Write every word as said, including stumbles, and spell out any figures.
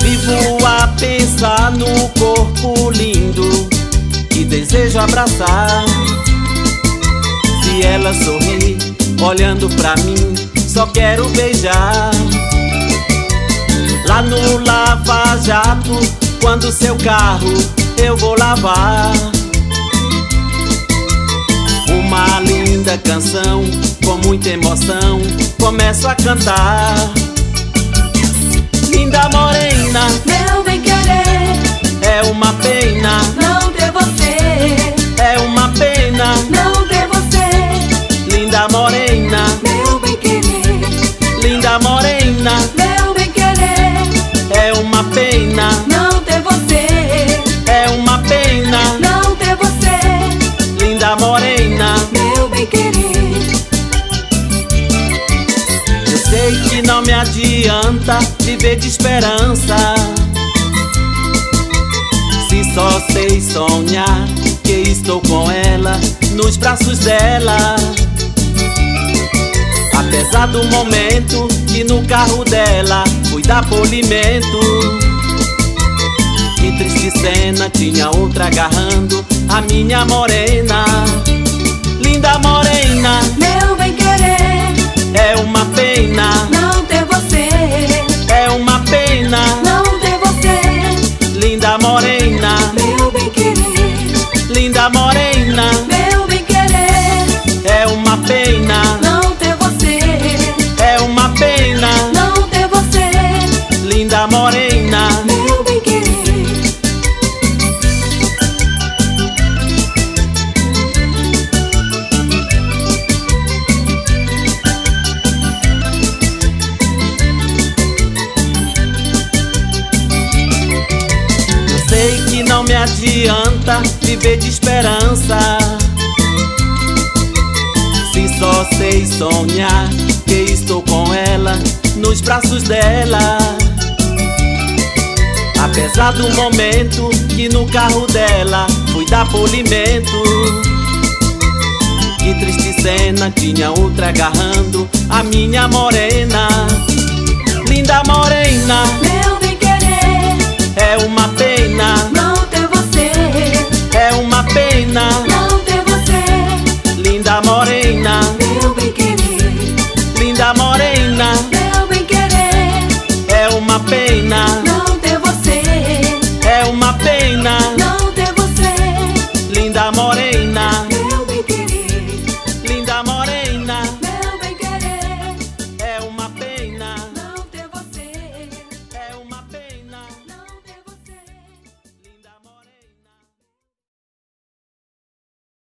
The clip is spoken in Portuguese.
Vivo a pensar no corpo lindo que desejo abraçar. Se ela sorrir, olhando pra mim, só quero beijar. Lá no Lava Jato, quando seu carro eu vou lavar. Uma linda canção, com muita emoção, começo a cantar. Linda morena, meu bem-querer, é uma pena não ter você. É uma pena não ter você. Linda morena, meu bem-querer, linda morena, meu bem-querer, é uma pena não ter você. É uma pena não ter você. Linda morena, meu bem-querer. eu sei que não me adianta viver de esperança, se só sei sonhar que estou com ela, nos braços dela. Apesar do momento que no carro dela fui dar polimento, que triste cena, tinha outra agarrando a minha morena. Linda morena, Meu bem-querer, é uma pena não ter você. É uma pena Não ter você. Linda morena, Meu bem-querer, linda morena, meu bem-querer, é uma pena não ter você. É uma pena Não ter você. Linda morena, Meu bem-querer. sei que não me adianta viver de esperança, se só sei sonhar que estou com ela, nos braços dela. Apesar do momento que no carro dela fui dar polimento, que triste cena, tinha outra agarrando a minha morena. Linda morena,